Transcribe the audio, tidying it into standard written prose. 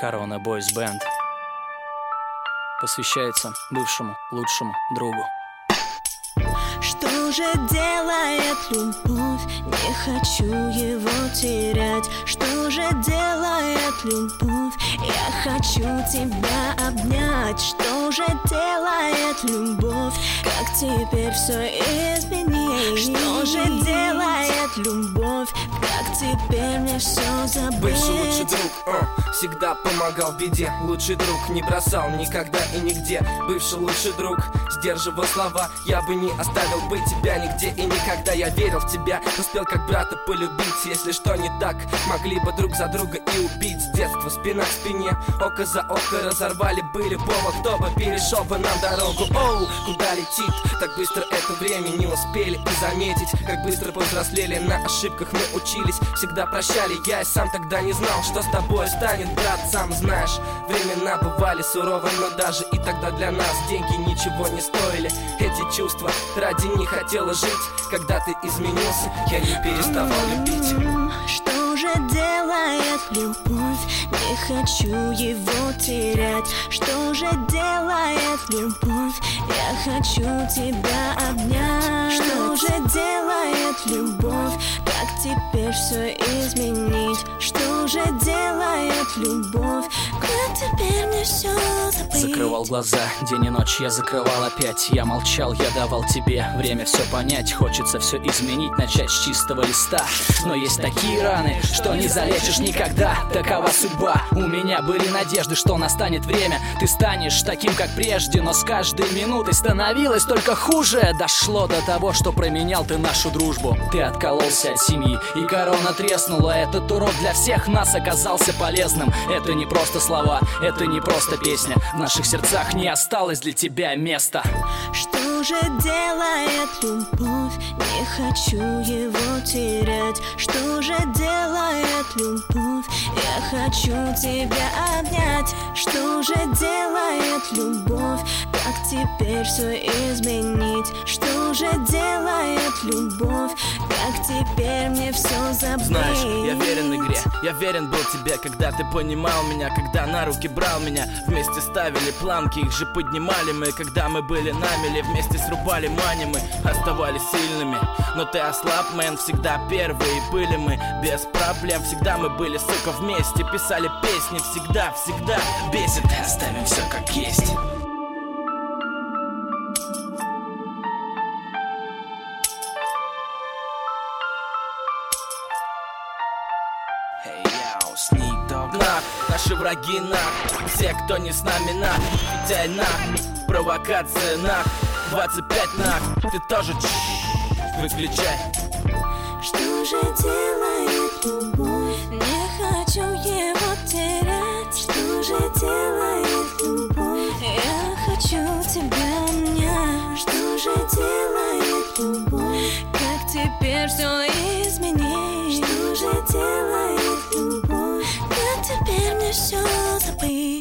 Корона Бойз Бэнд посвящается бывшему лучшему другу. Что же делает любовь? Не хочу его терять. Что же делает любовь? Я хочу тебя обнять. Что же делает любовь? Как теперь все изменить? Что же делает любовь? Как теперь мне все забыть? Бывший лучший друг, всегда помогал в беде. Лучший друг не бросал никогда и нигде. Бывший лучший друг сдерживал слова. Я бы не оставил бы тебя нигде и никогда. Я верил в тебя, успел как брата полюбить. Если что не так, могли бы друг за друга и убить. С детства спина к спине, око за око разорвали бы любого, кто бы перешел бы нам дорогу. Оу, куда летит? Так быстро это время не успели и заметить. Как быстро повзрослели, на ошибках мы учились. Всегда прощали, я и сам тогда не знал, что с тобой станет, брат, сам знаешь. Времена бывали суровые, но даже и тогда для нас деньги ничего не стоили. Эти чувства, ради них хотела жить. Когда ты изменился, я не переставал любить. Что же делает любовь? Не хочу его терять. Что же делает любовь? Я хочу тебя обнять. Что же делает любовь? Как теперь все изменить? Что же делает любовь? Как теперь мне все забыть? Закрывал глаза, день и ночь я закрывал опять. Я молчал, я давал тебе время все понять. Хочется все изменить, начать с чистого листа. Но есть такие раны, что не залечишь никогда. Такова судьба, у меня были надежды, что настанет время. Ты станешь таким, как прежде, но с каждой минутой становилось только хуже. Дошло до того, что променял ты нашу дружбу. Ты откололся от семьи, и корона треснула. Этот урок для всех нас оказался полезным. Это не просто слова, это не просто песня. В наших сердцах не осталось для тебя места. Что же делает любовь? Не хочу его терять. Что же делает любовь? Я хочу тебя обнять. Что же делает любовь? Как теперь все изменить? Что же делает любовь? Как теперь мне все забыть? Знаешь, я верен игре, я верен был тебе, когда ты понимал меня, когда на руки брал меня. Вместе ставили планки, их же поднимали мы. Когда мы были на мели, вместе срубали мани, мы оставались сильными. Но ты ослаб, мэн, всегда первые были мы. Без проблем, всегда мы были, сука, вместе. Писали песни, всегда, всегда бесит. Оставим все как есть. Нах, наши враги нах, все, кто не с нами нах, Витяй нах, провокация нах, 25 нах, ты тоже выключай. Что же делает любовь? Не хочу его терять. Что же делает любовь? Я хочу тебя обнять. Что же делает любовь? Как теперь все изменить? Что же делает любовь? Как теперь мне все забыть?